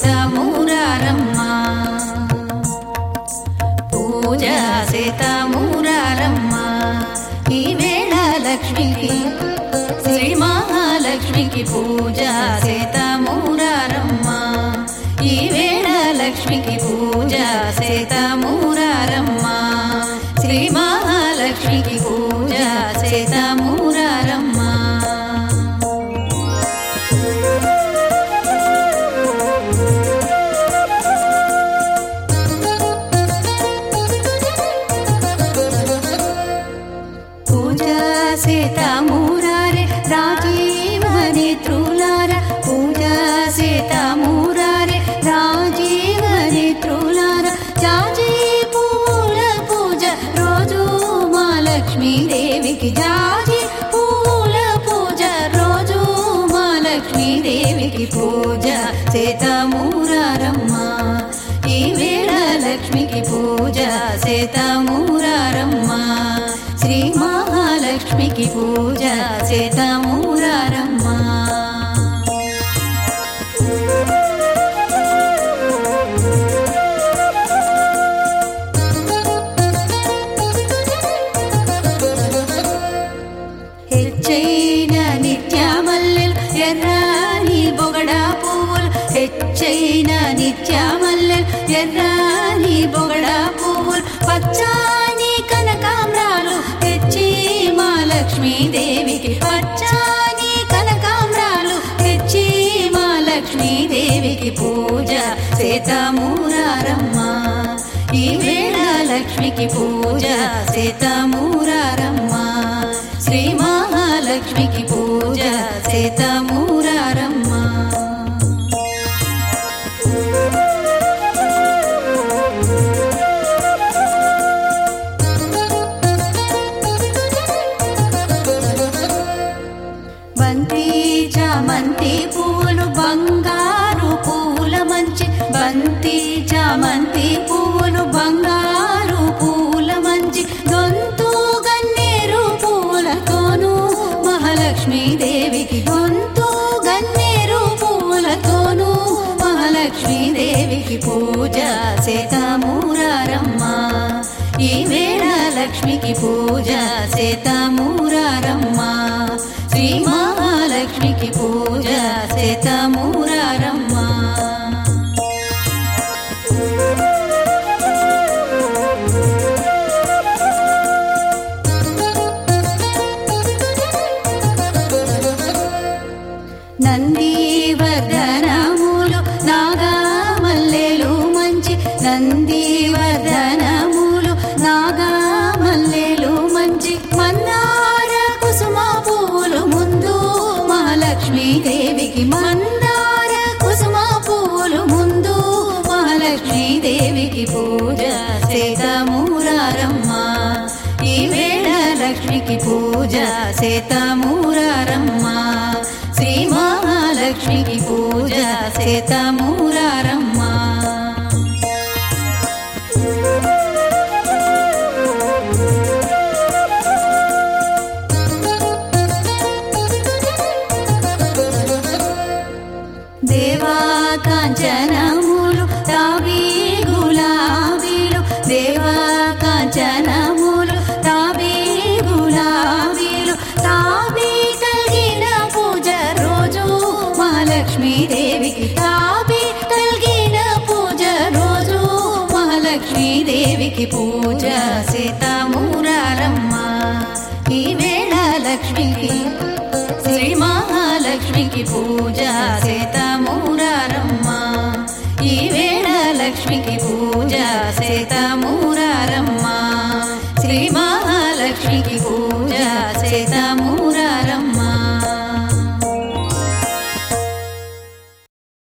సీతామూరారమ్మ పూజ సీతామూరారమ్మ ఈ వేళ లక్ష్మికి శ్రీ మహాలక్ష్మికి పూజ సీతామూరారమ్మ ఈ వేళ లక్ష్మికి పూజ సీతామూరారమ్మ శ్రీ మహాలక్ష్మికి పూజ సీతామూరారమ్మ సీతామూరారే రాజీవని త్రులార పూజ సీతామూరారే రాజీవని త్రులార జాజి పూల పూజ రోజు మా లక్ష్మీదేవికి జాజి పూల పూజ రోజు మా లక్ష్మీదేవికి పూజ సీతామూరారమ్మ ఈ వేళ లక్ష్మికి పూజ సీతామూరారమ్మ శ్రీ మహాలక్ష్మికి పూజ సీతామూరారమ్మ హెచ్చైన నిత్యమల్లెలు ఎర్రాని బొగడా పువ్వులు హెచ్చైన నిత్యమల్లెలు ఎర్రాని బొగడా పువ్వులు పచ్చాని కనకాంబరాలు తెచ్చి మా లక్ష్మీదేవికి పచ్చాని కనకాంబరాలు తెచ్చి మా లక్ష్మీదేవికి పూజ సీతామూరారమ్మ ఈ వేళ లక్ష్మికి పూజ సీతామూరారమ్మ శ్రీ మహాలక్ష్మికి పూజ సీతామూరారమ్మ బంతి చామంతి పూలు బంగారు పూల మంచి బంతి చామంతి పూలు బంగారు పూల మంచి దొంతు గన్నేరు పూలతోను మహాలక్ష్మీదేవికి దొంతు గన్నేరు పూలతోను మహాలక్ష్మీదేవికి పూజ సీతామూరారమ్మ ఈ వేళ లక్ష్మికి పూజ సీతామూరారమ్మ శ్రీ మహాలక్ష్మికి పూజ సీతామూరారమ్మ నందివర్ధనములు నాగమల్లెలు మంచి నందివర్ధనములు నాగమల్లెలు మంచి మందార కుసుమ పూలు ముందు మహాలక్ష్మీదేవికి మందార కుసుమ పూలు ముందు మహాలక్ష్మీదేవికి పూజ సీతామూరారమ్మ ఈ వేళ లక్ష్మికి పూజ సీతామూరారమ్మ శ్రీ మహాలక్ష్మికి పూజ సీతామూరారమ్మ దేవా కాంచనములు తావి గులాబీలు దేవా కాంచనములు తావి గులాబీలు తావి కలిగిన పూజ రోజు మహాలక్ష్మీదేవికి తావి కలిగిన పూజ రోజు మహాలక్ష్మీదేవికి పూజ